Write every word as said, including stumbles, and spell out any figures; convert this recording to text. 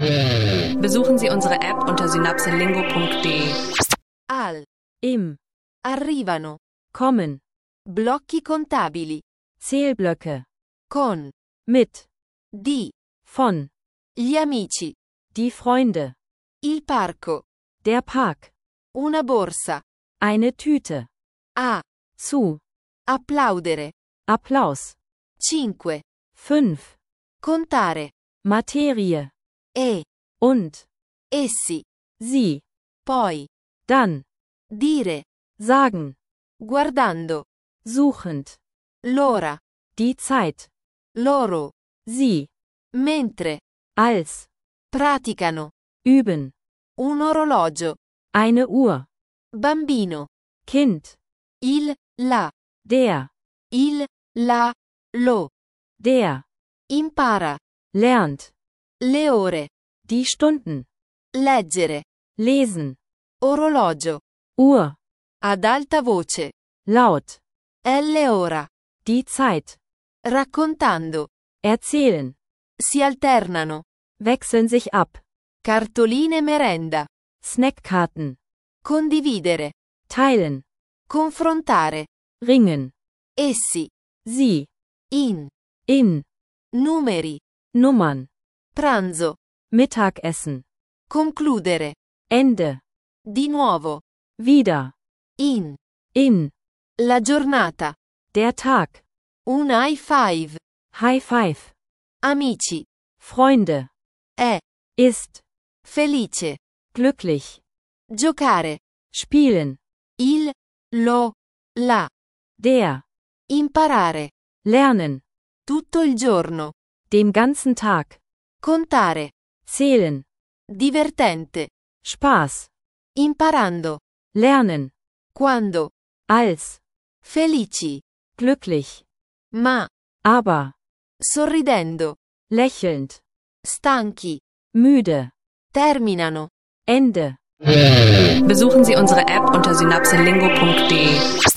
Besuchen Sie unsere App unter synapselingo punkt de. Al. Im. Arrivano. Kommen. Blocchi contabili. Zählblöcke. Con. Mit. Di. Von. Gli amici. Die Freunde. Il parco. Der Park. Una borsa. Eine Tüte. A. Zu. Applaudere. Applaus. Cinque. Fünf. Contare. Materie. E. Und. Essi. Sie. Poi. Dann. Dire. Sagen. Guardando. Suchend. L'ora. Die Zeit. Loro. Sie. Mentre. Als. Praticano. Üben. Un orologio. Eine Uhr. Bambino. Kind. Il. La. Der. Il. La. Lo. Der. Impara. Lernt. Le ore. Die Stunden. Leggere. Lesen. Orologio. Uhr. Ad alta voce. Laut. Elle ora. Die Zeit. Raccontando. Erzählen. Si alternano. Wechseln sich ab. Cartoline merenda. Snackkarten. Condividere. Teilen. Confrontare. Ringen. Essi. Sie. In. In. Numeri. Nummern. Pranzo. Mittagessen. Concludere. Ende. Di nuovo. Wieder. In. In. La giornata. Der Tag. Un high five. High five. Amici. Freunde. È. Ist. Felice. Glücklich. Giocare. Spielen. Il. Lo. La. Der. Imparare. Lernen. Tutto il giorno. Den ganzen Tag. Contare. Zählen. Divertente. Spaß. Imparando. Lernen. Quando. Als. Felici. Glücklich. Ma. Aber. Sorridendo. Lächelnd. Stanchi. Müde. Terminano. Ende. Besuchen Sie unsere App unter synapselingo punkt de.